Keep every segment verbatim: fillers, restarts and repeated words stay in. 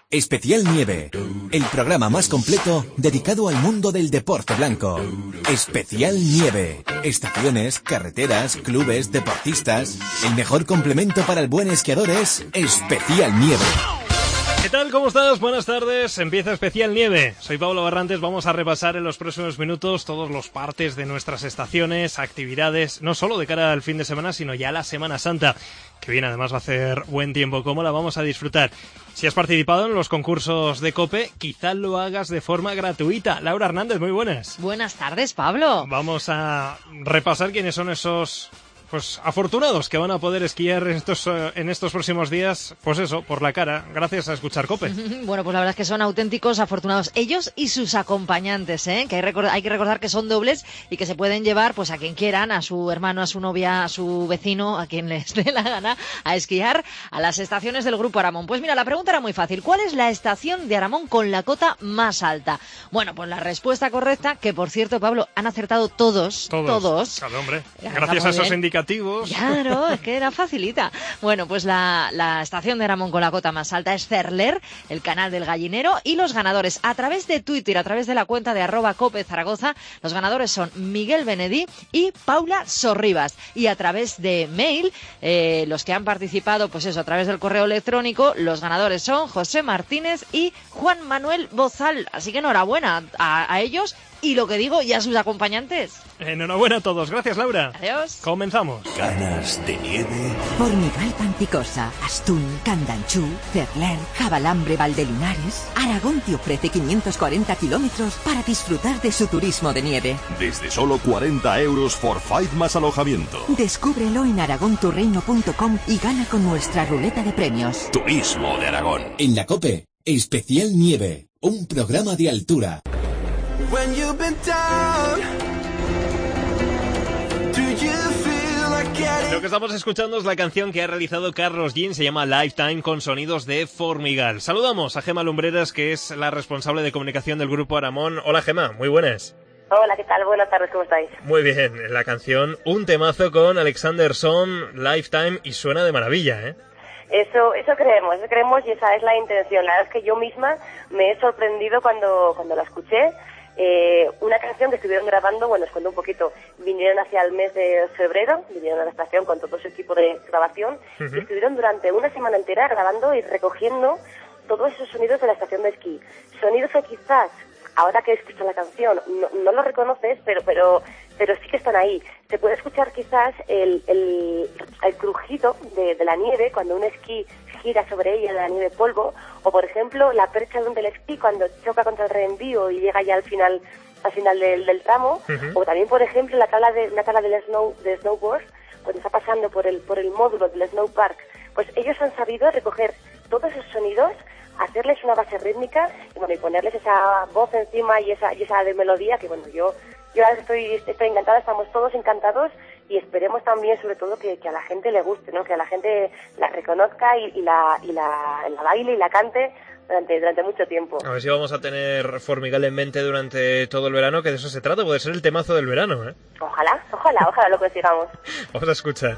Especial Nieve, el programa más completo dedicado al mundo del deporte blanco. Especial Nieve, estaciones, carreteras, clubes, deportistas. El mejor complemento para el buen esquiador es Especial Nieve. ¿Qué tal? ¿Cómo estás? Buenas tardes. Empieza Especial Nieve. Soy Pablo Barrantes. Vamos a repasar en los próximos minutos todos los partes de nuestras estaciones, actividades, no solo de cara al fin de semana, sino ya la Semana Santa, que viene. Además va a hacer buen tiempo. ¿Cómo la vamos a disfrutar? Si has participado en los concursos de COPE, quizás lo hagas de forma gratuita. Laura Hernández, muy buenas. Buenas tardes, Pablo. Vamos a repasar quiénes son esos... pues afortunados que van a poder esquiar en estos, uh, en estos próximos días, pues eso, por la cara, gracias a escuchar COPE. Bueno, pues la verdad es que son auténticos afortunados ellos y sus acompañantes, ¿eh? Que hay, recor- hay que recordar que son dobles y que se pueden llevar pues a quien quieran, a su hermano, a su novia, a su vecino, a quien les dé la gana, a esquiar a las estaciones del Grupo Aramón. Pues mira, la pregunta era muy fácil. ¿Cuál es la estación de Aramón con la cota más alta? Bueno, pues la respuesta correcta, que por cierto, Pablo, han acertado todos, todos. todos. Claro, hombre, gracias a esos indicativos. Claro, es que era facilita. Bueno, pues la, la estación de Aramón con la cota más alta es Cerler, el canal del gallinero, y los ganadores a través de Twitter, a través de la cuenta de arroba Cope Zaragoza, los ganadores son Miguel Benedí y Paula Sorribas. Y a través de mail, eh, los que han participado, pues eso, a través del correo electrónico, los ganadores son José Martínez y Juan Manuel Bozal. Así que enhorabuena a, a ellos y, lo que digo, y a sus acompañantes. Enhorabuena a todos. Gracias, Laura. Adiós. Comenzamos. Ganas de nieve. Formigal Panticosa, Astún, Candanchú, Cerler, Jabalambre, Valdelinares. Aragón te ofrece quinientos cuarenta kilómetros para disfrutar de su turismo de nieve. Desde solo cuarenta euros for five más alojamiento. Descúbrelo en aragón tu reino punto com y gana con nuestra ruleta de premios. Turismo de Aragón. En la COPE, Especial Nieve, un programa de altura. When you've been down, do you feel like getting... Lo que estamos escuchando es la canción que ha realizado Carlos Jean, se llama Lifetime, con sonidos de Formigal. Saludamos a Gema Lumbreras, que es la responsable de comunicación del Grupo Aramón. Hola, Gema, muy buenas. Hola, ¿qué tal? Buenas tardes, ¿cómo estáis? Muy bien, la canción, un temazo con Alexander Son, Lifetime, y suena de maravilla, ¿eh? Eso, eso creemos, eso creemos y esa es la intención. La verdad es que yo misma me he sorprendido cuando, cuando la escuché. Eh, una canción que estuvieron grabando, bueno, os cuento un poquito, vinieron hacia el mes de febrero, vinieron a la estación con todo su equipo de grabación, uh-huh. y estuvieron durante una semana entera grabando y recogiendo todos esos sonidos de la estación de esquí. Sonidos que quizás, ahora que escuchas la canción, no, no los reconoces, pero, pero, pero sí que están ahí. Se puede escuchar quizás el, el, el crujido de, de la nieve cuando un esquí gira sobre ella, de la nieve polvo, o por ejemplo la percha de un telesquí cuando choca contra el reenvío y llega ya al final al final del, del tramo, uh-huh. o también por ejemplo la tabla de una tabla del snow de snowboard cuando está pasando por el por el módulo del snow park. Pues ellos han sabido recoger todos esos sonidos, hacerles una base rítmica y bueno, y ponerles esa voz encima y esa y esa de melodía que bueno, yo yo estoy estoy encantada, estamos todos encantados. Y esperemos también, sobre todo, que, que a la gente le guste, ¿no? Que a la gente la reconozca y, y, la, y la, la baile y la cante durante, durante mucho tiempo. A ver si vamos a tener Formigal en mente durante todo el verano, que de eso se trata, puede ser el temazo del verano, ¿eh? Ojalá, ojalá, ojalá lo consigamos. Vamos a escuchar.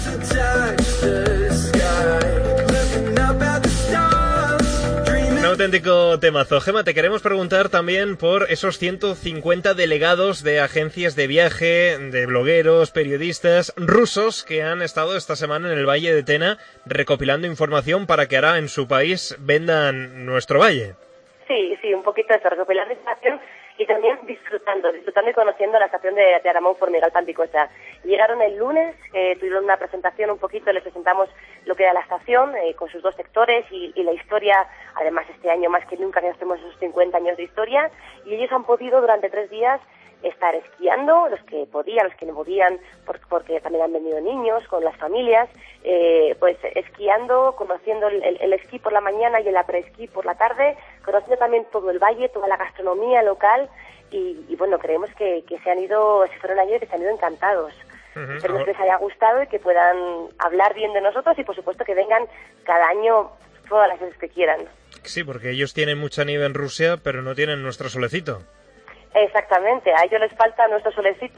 Un auténtico temazo. Gema, te queremos preguntar también por esos ciento cincuenta delegados de agencias de viaje, de blogueros, periodistas rusos que han estado esta semana en el Valle de Tena recopilando información para que ahora en su país vendan nuestro valle. Sí, sí, un poquito de eso, recopilando información y también disfrutando, disfrutando y conociendo la estación de, de Aramón Formigal Panticosa. Llegaron el lunes, eh, tuvieron una presentación un poquito, les presentamos lo que era la estación, eh, con sus dos sectores y, y la historia, además este año más que nunca que hacemos esos cincuenta años de historia, y ellos han podido durante tres días estar esquiando, los que podían, los que no podían, por, porque también han venido niños con las familias, eh, pues esquiando, conociendo el, el, el esquí por la mañana y el après-esquí por la tarde, conociendo también todo el valle, toda la gastronomía local, y, y bueno, creemos que, que se han ido, se fueron ayer, que se han ido encantados. Uh-huh. Esperemos que les haya gustado y que puedan hablar bien de nosotros y por supuesto que vengan cada año todas las veces que quieran. Sí, porque ellos tienen mucha nieve en Rusia, pero no tienen nuestro solecito. Exactamente, a ellos les falta nuestro solecito,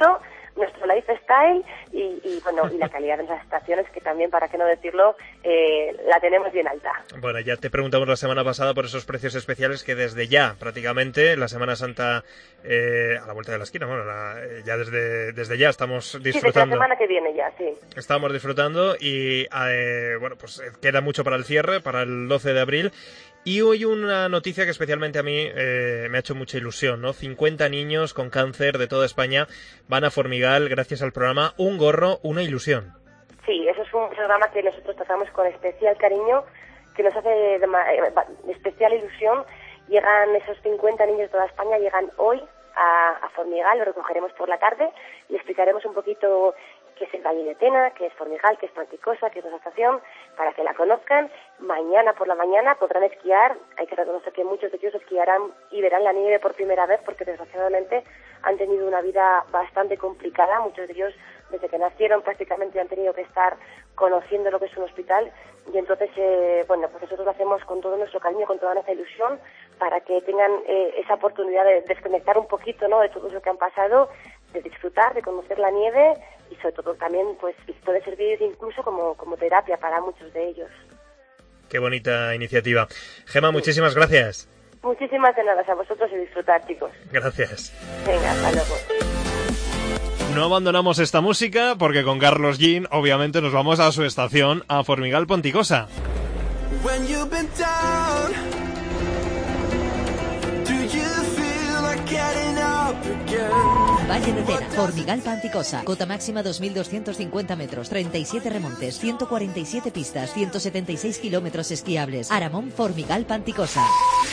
nuestro lifestyle y, y bueno, y la calidad de las estaciones, que también, para qué no decirlo, eh, la tenemos bien alta. Bueno, ya te preguntamos la semana pasada por esos precios especiales que desde ya, prácticamente, la Semana Santa eh, a la vuelta de la esquina, bueno, la, ya desde, desde ya estamos disfrutando. Sí, desde la semana que viene ya, sí. Estamos disfrutando y, eh, bueno, pues queda mucho para el cierre, para el doce de abril. Y hoy una noticia que especialmente a mí eh, me ha hecho mucha ilusión, ¿no? cincuenta niños con cáncer de toda España van a Formigal gracias al programa Un Gorro, una ilusión. Sí, eso es un programa que nosotros tratamos con especial cariño, que nos hace de, de especial ilusión. Llegan esos cincuenta niños de toda España, llegan hoy a, a Formigal, lo recogeremos por la tarde, le explicaremos un poquito qué es el Valle de Tena, qué es Formigal, qué es Panticosa, qué es la estación, para que la conozcan. Mañana por la mañana podrán esquiar. Hay que reconocer que muchos de ellos esquiarán y verán la nieve por primera vez, porque desgraciadamente han tenido una vida bastante complicada. Muchos de ellos, desde que nacieron, prácticamente han tenido que estar conociendo lo que es un hospital. Y entonces, eh, bueno, pues nosotros lo hacemos con todo nuestro cariño, con toda nuestra ilusión, para que tengan eh, esa oportunidad de desconectar un poquito, ¿no?, de todo lo que han pasado, de disfrutar, de conocer la nieve, y sobre todo también pues puede servir incluso como, como terapia para muchos de ellos. Qué bonita iniciativa. Gemma, muchísimas gracias. Muchísimas de nada a vosotros y disfrutar, chicos. Gracias. Venga, hasta luego. No abandonamos esta música porque con Carlos Jean obviamente nos vamos a su estación, a Formigal Panticosa. When you've been down, do you feel like getting up again? Valle de Tena, Formigal Panticosa, cota máxima dos mil doscientos cincuenta metros, treinta y siete remontes, ciento cuarenta y siete pistas, ciento setenta y seis kilómetros esquiables. Aramón, Formigal Panticosa.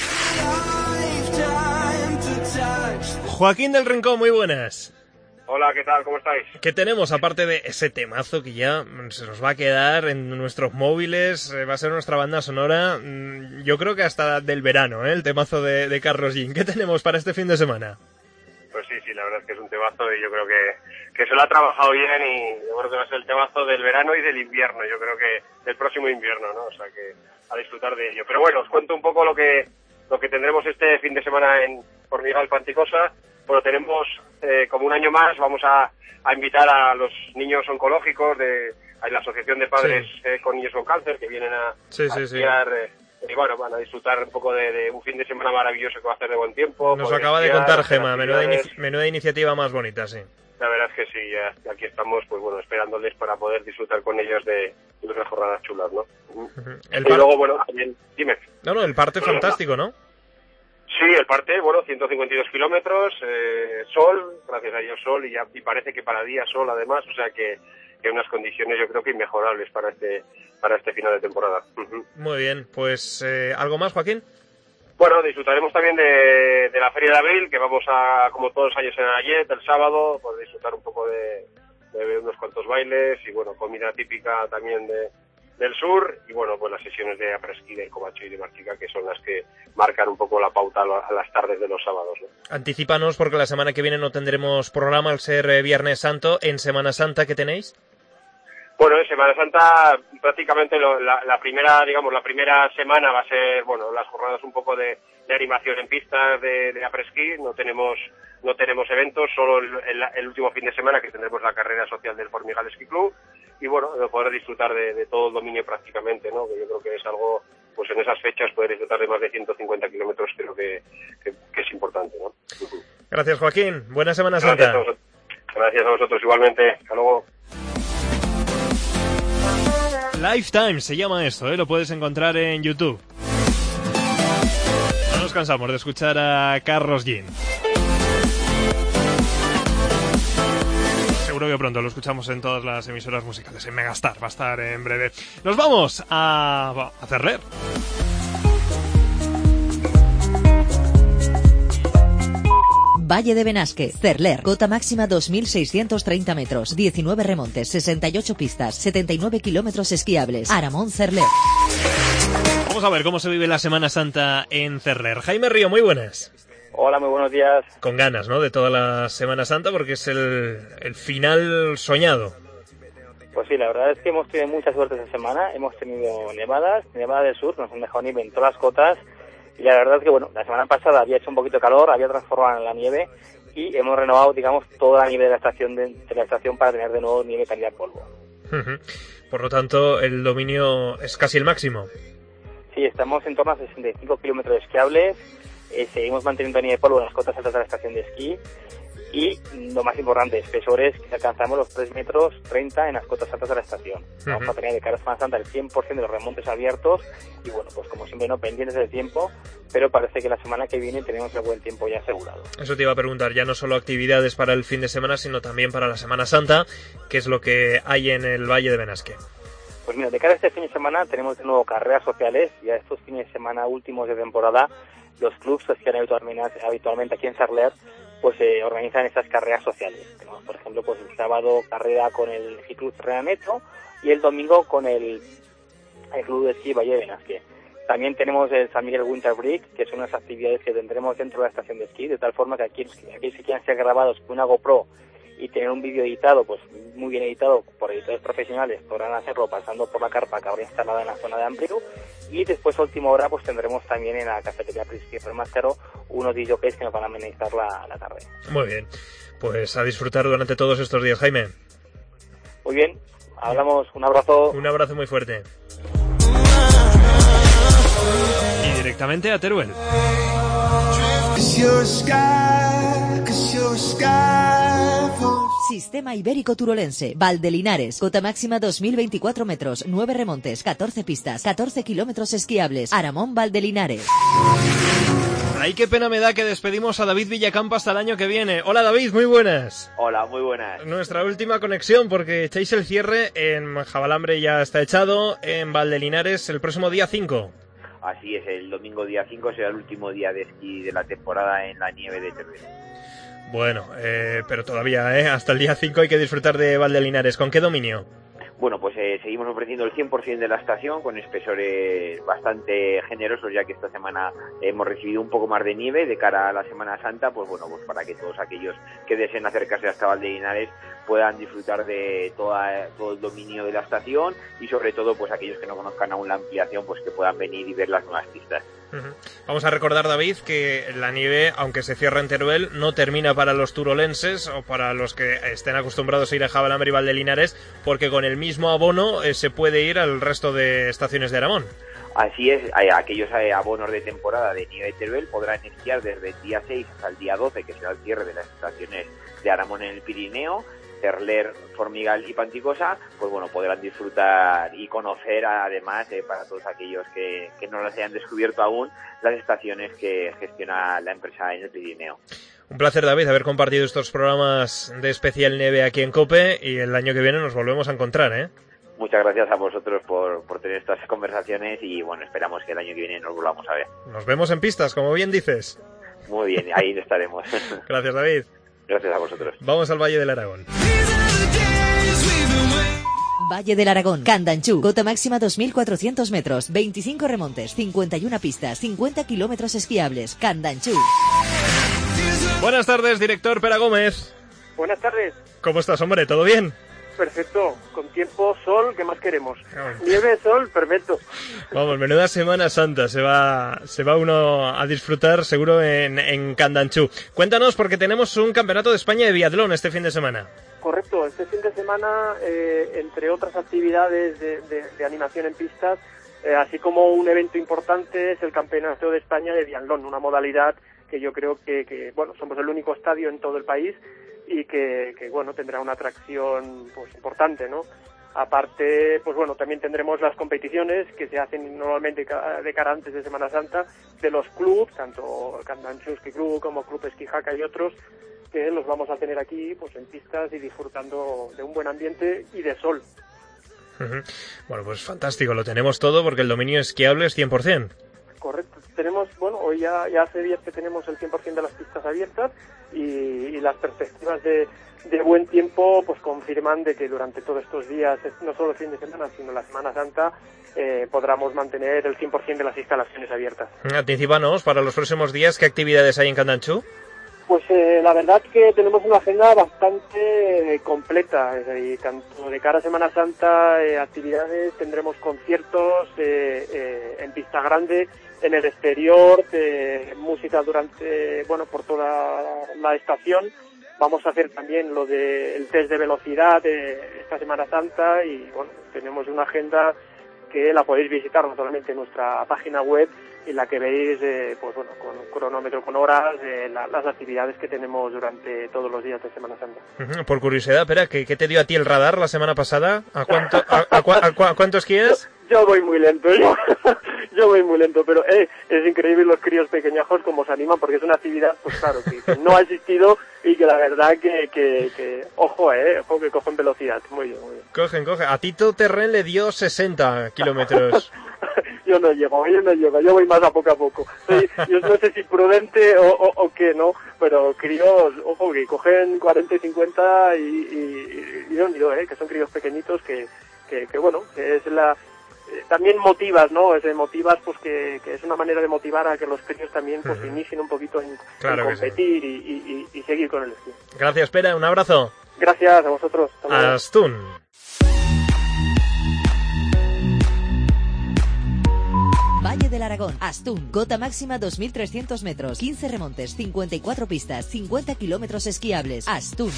Joaquín del Rincón, muy buenas. Hola, ¿qué tal? ¿Cómo estáis? ¿Qué tenemos aparte de ese temazo que ya se nos va a quedar en nuestros móviles? Va a ser nuestra banda sonora, yo creo que hasta del verano, ¿eh? El temazo de, de Carlos Jean. ¿Qué tenemos para este fin de semana? Pues sí, sí, la verdad es que es un temazo y yo creo que, que se lo ha trabajado bien y yo creo que va a ser el temazo del verano y del invierno, yo creo que del próximo invierno, ¿no? O sea que a disfrutar de ello. Pero bueno, os cuento un poco lo que lo que tendremos este fin de semana en Formigal Panticosa. Bueno, tenemos eh, como un año más, vamos a, a invitar a los niños oncológicos de a la Asociación de Padres sí. eh, con Niños con Cáncer, que vienen a, sí, sí, a esquiar, eh, y bueno, van a disfrutar un poco de, de un fin de semana maravilloso que va a hacer de buen tiempo. Nos acaba esquiar, de contar Gemma, menuda, inici menuda iniciativa más bonita, sí. La verdad es que sí, ya aquí estamos, pues bueno, esperándoles para poder disfrutar con ellos de, de unas jornadas chulas, ¿no? Uh-huh. El y luego, bueno, también, dime. No, no, el parte fantástico, ¿no? Sí, el parte, bueno, ciento cincuenta y dos kilómetros, eh, sol, gracias a Dios sol, y, ya, y parece que para día sol además, o sea que, que unas condiciones yo creo que inmejorables para este para este final de temporada. Uh-huh. Muy bien, pues eh, ¿algo más, Joaquín? Bueno, disfrutaremos también de, de la Feria de Abril, que vamos a, como todos los años en Ayet, el sábado, pues disfrutar un poco de, de unos cuantos bailes y bueno, comida típica también de del sur, y bueno, pues las sesiones de apresquí, de covacho y de marchica, que son las que marcan un poco la pauta a las tardes de los sábados, ¿no? Anticípanos, porque la semana que viene no tendremos programa al ser eh, Viernes Santo. ¿En Semana Santa qué tenéis? Bueno, en Semana Santa prácticamente lo, la, la primera, digamos, la primera semana va a ser, bueno, las jornadas un poco de, de animación en pistas de, de apresquí. No tenemos no tenemos eventos, solo el, el, el último fin de semana que tendremos la carrera social del Formigal Ski Club. Y bueno, de poder disfrutar de, de todo el dominio prácticamente, ¿no? Que yo creo que es algo, pues en esas fechas poder disfrutar de más de ciento cincuenta kilómetros creo que, que, que es importante, ¿no? Gracias, Joaquín. Buena Semana Santa. Gracias a vosotros, Gracias a vosotros igualmente. Hasta luego. Lifetime se llama esto, ¿eh? Lo puedes encontrar en YouTube. No nos cansamos de escuchar a Carlos Jean. Seguro que pronto lo escuchamos en todas las emisoras musicales. En Megastar va a estar en breve. Nos vamos a, a Cerler. Valle de Benasque, Cerler, cota máxima dos mil seiscientos treinta metros, diecinueve remontes, sesenta y ocho pistas, setenta y nueve kilómetros esquiables. Aramón, Cerler. Vamos a ver cómo se vive la Semana Santa en Cerler. Jaime Río, muy buenas. Hola, muy buenos días. Con ganas, ¿no?, de toda la Semana Santa, porque es el, el final soñado. Pues sí, la verdad es que hemos tenido mucha suerte esta semana. Hemos tenido nevadas, nevada del sur, nos han dejado nieve en todas las cotas. Y la verdad es que, bueno, la semana pasada había hecho un poquito de calor, había transformado en la nieve. y hemos renovado, digamos, toda la nieve de la estación de, de la estación para tener de nuevo nieve calidad polvo. Uh-huh. Por lo tanto, el dominio es casi el máximo. Sí, estamos en torno a sesenta y cinco kilómetros esquiables, eh, seguimos manteniendo nieve polvo en las cotas altas de la estación de esquí y, lo más importante, espesores que alcanzamos los tres metros treinta en las cotas altas de la estación. Uh-huh. Vamos a tener de cara a Semana Santa el cien por ciento de los remontes abiertos y, bueno, pues como siempre, no pendientes del tiempo, pero parece que la semana que viene tenemos el buen tiempo ya asegurado. Eso te iba a preguntar, ya no solo actividades para el fin de semana, sino también para la Semana Santa, que es lo que hay en el Valle de Benasque. Pues mira, de cara a este fin de semana tenemos de nuevo carreras sociales, y a estos fines de semana últimos de temporada, los clubs que hacían habitualmente, habitualmente aquí en Sarler, pues eh, organizan estas carreras sociales. Tenemos, por ejemplo, pues el sábado carrera con el G-Club Reaneto y el domingo con el, el Club de Esquí Valle de Benasque. También tenemos el San Miguel Winter Break, que son unas actividades que tendremos dentro de la estación de esquí, de tal forma que aquellos, aquellos que quieran ser grabados con una GoPro y tener un vídeo editado, pues muy bien editado por editores profesionales, podrán hacerlo pasando por la carpa que habrá instalada en la zona de Ampliu. Y después, a última hora, pues tendremos también en la cafetería Príncipe del Mastero unos D Js que nos van a amenizar la, la tarde. Muy bien, pues a disfrutar durante todos estos días, Jaime. Muy bien, hablamos, un abrazo. Un abrazo muy fuerte. Y directamente a Teruel. Sistema Ibérico Turolense, Valdelinares, cota máxima dos mil veinticuatro metros, nueve remontes, catorce pistas, catorce kilómetros esquiables, Aramón Valdelinares. Ay, qué pena me da que despedimos a David Villacampa hasta el año que viene. Hola David, muy buenas. Hola, muy buenas. Nuestra última conexión, porque echáis el cierre en Jabalambre, ya está echado, en Valdelinares el próximo día cinco. Así es, el domingo día cinco será el último día de esquí de la temporada en la nieve de Teruel. Bueno, eh, pero todavía, ¿eh? Hasta el día cinco hay que disfrutar de Valdelinares. ¿Con qué dominio? Bueno, pues eh, seguimos ofreciendo el cien por ciento de la estación con espesores bastante generosos, ya que esta semana hemos recibido un poco más de nieve de cara a la Semana Santa, pues bueno, pues para que todos aquellos que deseen acercarse hasta Valdelinares puedan disfrutar de toda, todo el dominio de la estación y sobre todo pues aquellos que no conozcan aún la ampliación, pues que puedan venir y ver las nuevas pistas. Uh-huh. Vamos a recordar, David, que la nieve, aunque se cierra en Teruel, no termina para los turolenses o para los que estén acostumbrados a ir a Jabalambre y Valdelinares, porque con el mismo abono eh, se puede ir al resto de estaciones de Aramón. Así es, aquellos abonos de temporada de nieve de Teruel podrán esquiar desde el día seis hasta el día doce, que será el cierre de las estaciones de Aramón en el Pirineo, Cerler, Formigal y Panticosa, pues bueno, podrán disfrutar y conocer además, eh, para todos aquellos que, que no las hayan descubierto aún, las estaciones que gestiona la empresa en el Pirineo. Un placer, David, haber compartido estos programas de especial nieve aquí en COPE, y el año que viene nos volvemos a encontrar, ¿eh? Muchas gracias a vosotros por, por tener estas conversaciones y bueno, esperamos que el año que viene nos volvamos a ver. Nos vemos en pistas, como bien dices. Muy bien, ahí estaremos. Gracias, David. Gracias a vosotros. Vamos al Valle del Aragón. Valle del Aragón, Candanchú, cota máxima dos mil cuatrocientos metros, veinticinco remontes, cincuenta y una pistas, cincuenta kilómetros esquiables, Candanchú. Buenas tardes, director Pera Gómez. Buenas tardes. ¿Cómo estás, hombre? ¿Todo bien? Perfecto, con tiempo, sol, ¿qué más queremos? Nieve, sol, perfecto. Vamos, menuda Semana Santa, se va se va uno a disfrutar seguro en, en Candanchú. Cuéntanos, porque tenemos un campeonato de España de biatlón este fin de semana. Correcto, este fin de semana, eh, entre otras actividades de, de, de animación en pistas, eh, así como un evento importante es el Campeonato de España de biatlón, una modalidad que yo creo que, que bueno, somos el único estadio en todo el país y que, que bueno, tendrá una atracción pues importante, ¿no? Aparte, pues bueno, también tendremos las competiciones que se hacen normalmente de cara antes de Semana Santa de los clubs, tanto Candanchú Ski Club como Club Esquijaca y otros, que los vamos a tener aquí pues en pistas y disfrutando de un buen ambiente y de sol. Uh-huh. Bueno, pues fantástico, lo tenemos todo porque el dominio esquiable es cien por ciento. Correcto, tenemos, bueno, hoy ya, ya hace días que tenemos el cien por ciento de las pistas abiertas y, y las perspectivas de, de buen tiempo pues confirman de que durante todos estos días, no solo el fin de semana, sino la Semana Santa, eh, podremos mantener el cien por ciento de las instalaciones abiertas. Anticípanos para los próximos días, ¿qué actividades hay en Candanchú? Pues eh, la verdad que tenemos una agenda bastante eh, completa, eh, y tanto de cara a Semana Santa, eh, actividades, tendremos conciertos eh, eh, en pista grande, en el exterior, eh, música durante, bueno, por toda la estación. Vamos a hacer también lo del test de velocidad eh, esta Semana Santa y bueno, tenemos una agenda que la podéis visitar no solamente en nuestra página web, en la que veis, eh, pues bueno, con un cronómetro, con horas, eh, la, las actividades que tenemos durante todos los días de Semana Santa. Uh-huh. Por curiosidad, espera, ¿qué, ¿qué te dio a ti el radar la semana pasada? ¿A cuánto, a, a, a, a cuánto esquías? Yo, yo voy muy lento, yo, yo voy muy lento, pero eh, es increíble los críos pequeñajos como se animan, porque es una actividad, pues claro, que, que no ha existido y que la verdad que, que, que ojo, eh, ojo que cogen velocidad, muy bien, muy bien. Cogen, cogen. A Tito Terren le dio sesenta kilómetros. Yo no llego, yo no llego, yo voy más a poco a poco. Soy, yo no sé si prudente o, o, o qué, ¿no? Pero críos, ojo, que cogen cuarenta y cincuenta y, y, y no digo, ¿eh? Que son críos pequeñitos que, que, que bueno, que es la... Eh, también motivas, ¿no? Es, motivas, pues que, que es una manera de motivar a que los críos también pues uh-huh. inicien un poquito en, claro en competir sí. y, y, y seguir con el esquí. Gracias, Pera, un abrazo. Gracias a vosotros. Astún. Valle del Aragón, Astún, cota máxima dos mil trescientos metros, quince remontes, cincuenta y cuatro pistas, cincuenta kilómetros esquiables. Astún.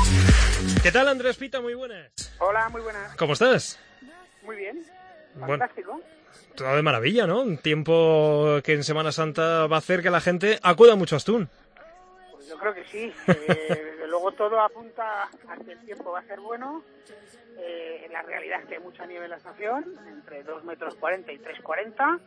¿Qué tal, Andrés Pita? Muy buenas. Hola, muy buenas. ¿Cómo estás? Muy bien, fantástico. Bueno, todo de maravilla, ¿no? Un tiempo que en Semana Santa va a hacer que la gente acuda mucho a Astún. Pues yo creo que sí. Eh, luego todo apunta a que el tiempo va a ser bueno. Eh, la realidad es que hay mucha nieve en la estación, entre dos metros cuarenta y tres cuarenta,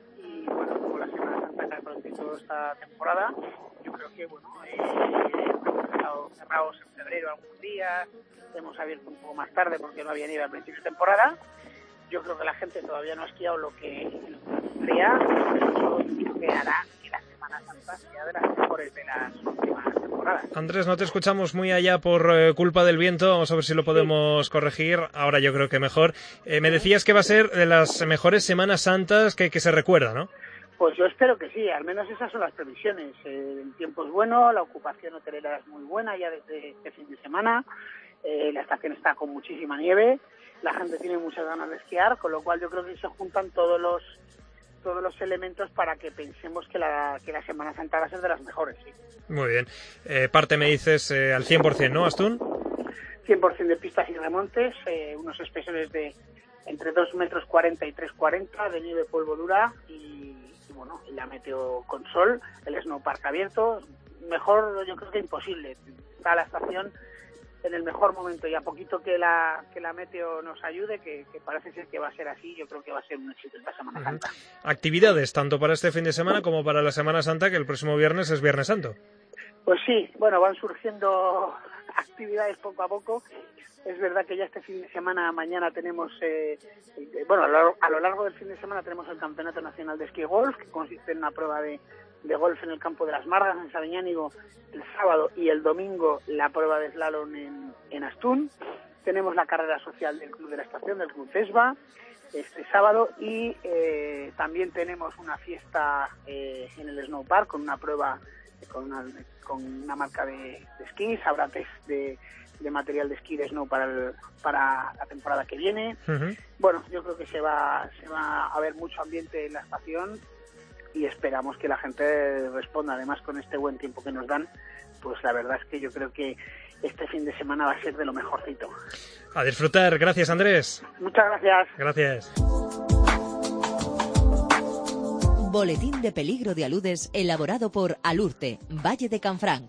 y bueno, como la Semana Santa que ha prontito esta temporada, yo creo que bueno, eh, hemos estado cerrados en febrero algunos días, hemos abierto un poco más tarde porque no había nieve al principio de temporada. Yo creo que la gente todavía no ha esquiado lo que quería, pero eso que hará que la Semana Santa sea de las mejores de las últimas temporadas. Andrés, no te escuchamos muy allá por eh, culpa del viento, vamos a ver si lo podemos sí. corregir, ahora yo creo que mejor. Eh, me decías que va a ser de las mejores Semanas Santas que, que se recuerda, ¿no? Pues yo espero que sí, al menos esas son las previsiones. Eh, el tiempo es bueno, la ocupación hotelera es muy buena ya desde este fin de semana, eh, la estación está con muchísima nieve, la gente tiene muchas ganas de esquiar, con lo cual yo creo que se juntan todos los todos los elementos para que pensemos que la, que la Semana Santa va a ser de las mejores, sí. Muy bien. Eh, parte me dices eh, al cien por ciento, ¿no, Astún? cien por ciento de pistas y remontes, eh, unos espesores de entre dos metros cuarenta y tres cuarenta de nieve polvo dura y, y bueno, la meteo con sol, el snowpark abierto. Mejor yo creo que imposible. Está la estación en el mejor momento y a poquito que la que la meteo nos ayude, que, que parece ser que va a ser así, yo creo que va a ser un éxito esta Semana uh-huh. Santa. Actividades tanto para este fin de semana como para la Semana Santa, que el próximo viernes es Viernes Santo. Pues sí, bueno, van surgiendo actividades poco a poco. Es verdad que ya este fin de semana, mañana tenemos, eh, bueno, a lo, a lo largo del fin de semana tenemos el Campeonato Nacional de Esquí Golf, que consiste en una prueba de de golf en el campo de las Margas, en Sabiñánigo, el sábado, y el domingo la prueba de slalom en, en Astún. Tenemos la carrera social del Club de la Estación, del Club Cesba, este sábado, y eh, también tenemos una fiesta eh, en el Snowpark con una prueba, con una, con una marca de, de esquís, habrá test de, de material de esquí de snow para, el, para la temporada que viene. Uh-huh. Bueno, yo creo que se va, se va a ver mucho ambiente en la estación, y esperamos que la gente responda. Además, con este buen tiempo que nos dan, pues la verdad es que yo creo que este fin de semana va a ser de lo mejorcito. A disfrutar. Gracias, Andrés. Muchas gracias. Gracias. Boletín de peligro de aludes elaborado por Alurte, Valle de Canfranc.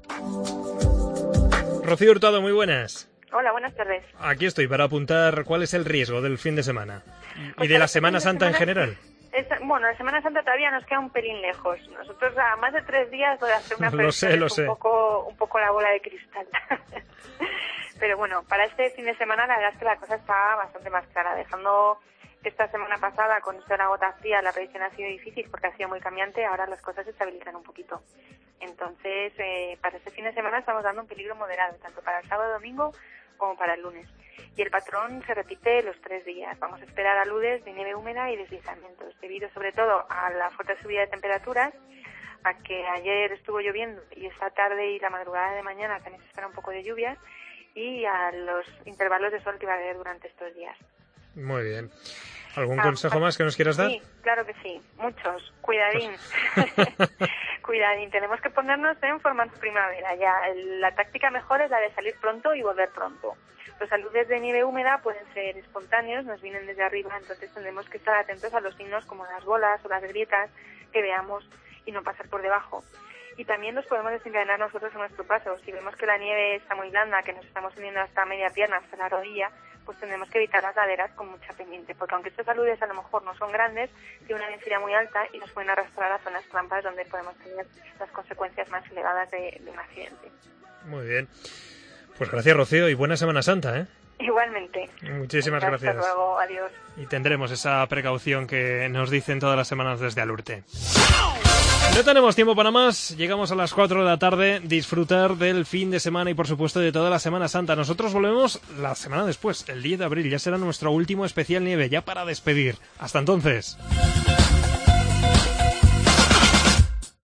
Rocío Hurtado, muy buenas. Hola, buenas tardes. Aquí estoy para apuntar cuál es el riesgo del fin de semana y de la Semana Santa en general. Es, bueno, la Semana Santa todavía nos queda un pelín lejos. Nosotros a más de tres días voy a hacer una lo sé, lo un sé. poco un poco la bola de cristal. Pero bueno, para este fin de semana la verdad es que la cosa está bastante más clara. Dejando esta semana pasada con esto de la gota fría, la predicción ha sido difícil porque ha sido muy cambiante. Ahora las cosas se estabilizan un poquito. Entonces, eh, para este fin de semana estamos dando un peligro moderado, tanto para el sábado y domingo como para el lunes. Y el patrón se repite los tres días. Vamos a esperar aludes de nieve húmeda y deslizamientos, debido sobre todo a la fuerte subida de temperaturas, a que ayer estuvo lloviendo y esta tarde y la madrugada de mañana también se espera un poco de lluvias, y a los intervalos de sol que va a haber durante estos días. Muy bien. ¿Algún Ah, consejo más que nos quieras dar? Sí, claro que sí, muchos. Cuidadín. Cuidadín, tenemos que ponernos en formato primavera ya. El- La táctica mejor es la de salir pronto y volver pronto. Los aludes de nieve húmeda pueden ser espontáneos, nos vienen desde arriba, entonces tendremos que estar atentos a los signos como las bolas o las grietas que veamos y no pasar por debajo. Y también los podemos desencadenar nosotros en nuestro paso. Si vemos que la nieve está muy blanda, que nos estamos hundiendo hasta media pierna, hasta la rodilla, pues tendremos que evitar las laderas con mucha pendiente, porque aunque estos aludes a lo mejor no son grandes, tienen una densidad muy alta y nos pueden arrastrar a zonas trampas donde podemos tener las consecuencias más elevadas de, de un accidente. Muy bien. Pues gracias, Rocío, y buena Semana Santa, ¿eh? Igualmente. Muchísimas gracias. Hasta luego, adiós. Y tendremos esa precaución que nos dicen todas las semanas desde Alurte. No tenemos tiempo para más, llegamos a las cuatro de la tarde, disfrutar del fin de semana y por supuesto de toda la Semana Santa. Nosotros volvemos la semana después, el diez de abril, ya será nuestro último especial nieve, ya para despedir. Hasta entonces.